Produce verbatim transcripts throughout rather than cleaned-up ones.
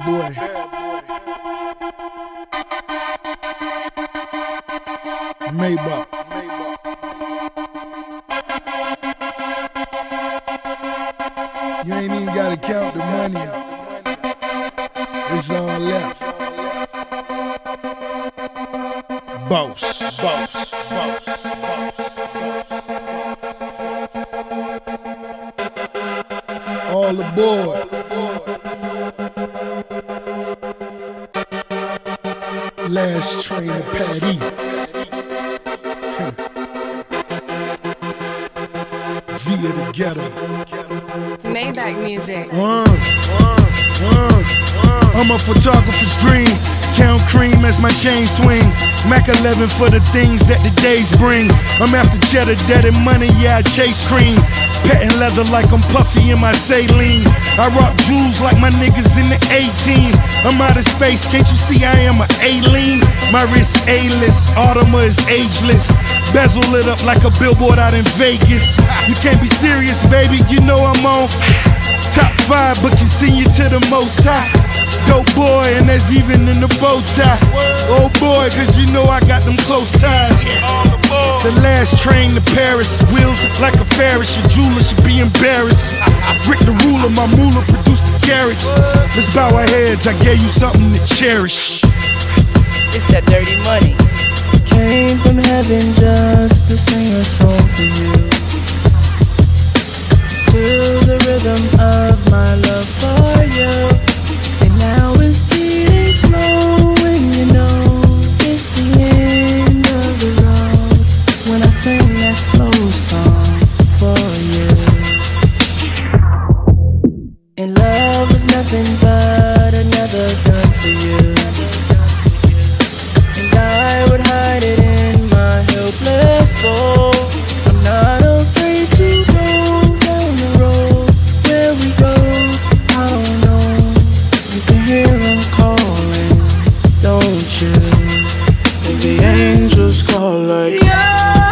boy. Maybach. You ain't even gotta count the money. It's all left. Boss. Boss. Boss. All aboard. Last train to Patty. Via the ghetto. Maybach music. Uh, uh, uh, uh. I'm a photographer's dream. Count cream as my chain swing. Mac eleven for the things that the days bring. I'm after cheddar, dead and money, yeah, I chase cream. Petting leather like I'm puffy in my saline. I rock jewels like my niggas in the eighteen. I'm out of space, can't you see I am an alien? My wrist A-list, Audemars is ageless. Bezel lit up like a billboard out in Vegas. You can't be serious, baby, you know I'm on top five, but continue to the most high. Dope boy, and that's even in the bow tie. Oh boy, cause you know I got them close ties. The last train to Paris, wheels like a Ferris. Your jeweler should be embarrassed. Rick the ruler, my moolah produced the carrots. Let's bow our heads, I gave you something to cherish. It's that dirty money. Came from heaven just to sing a song for you. To the rhythm of my love for you. And now it's speeding slow, and you know it's the end of the road when I sing that slow song for you. And love was nothing but another gun for you. And I would hide it in my helpless soul. I'm not afraid to go down the road where we go. I don't know. You can hear them calling, don't you? And the angels call like, yeah.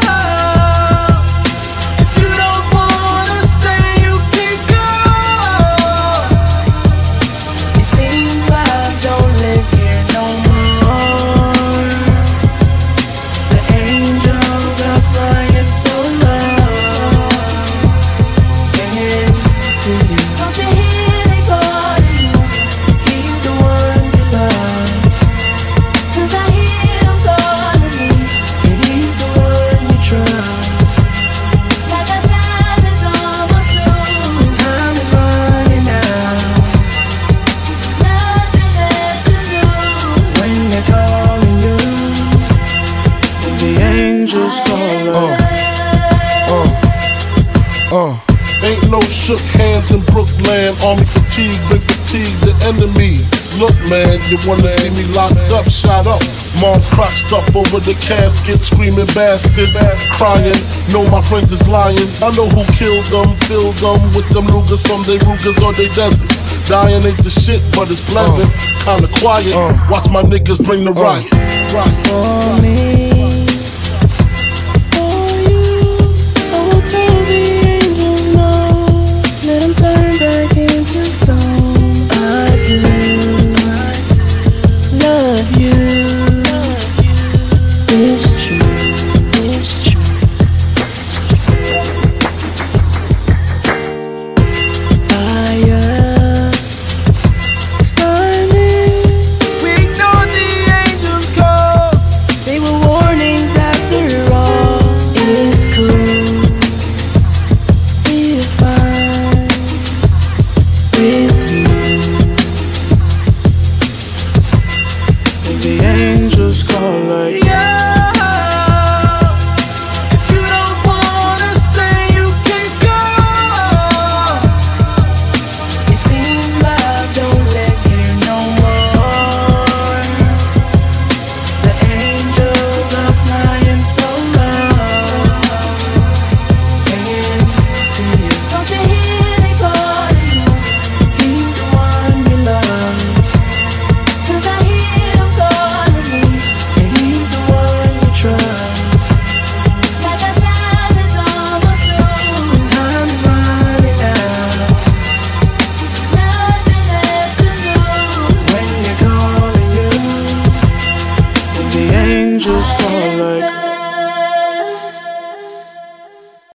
If you don't wanna stay, you can go. It seems like I don't live here no more. The angels are flying so low, singing to you. Don't you hear they calling you? He's the one you love. Cause I hear them calling me. And he's the one you trust. Like our time is almost through. Time is running out. There's nothing left to do. When they're calling you, the angels call us. Uh, uh. Ain't no shook hands in Brooklyn. Army fatigue, bring fatigue the enemies. Look, man, you wanna see me locked up, shot up. Mom's crotched up over the casket, screaming bastard, crying. Know my friends is lying. I know who killed them, filled them with them Rugers from they Rugers or they deserts. Dying ain't the shit, but it's pleasant. Kinda quiet. Watch my niggas bring the riot. Riot. For me, for you, I will tell the angels no. Let them turn back into stone. I do love you. It's true. It's true. Fire climbing. We ignored the angels' call. They were warning. just call like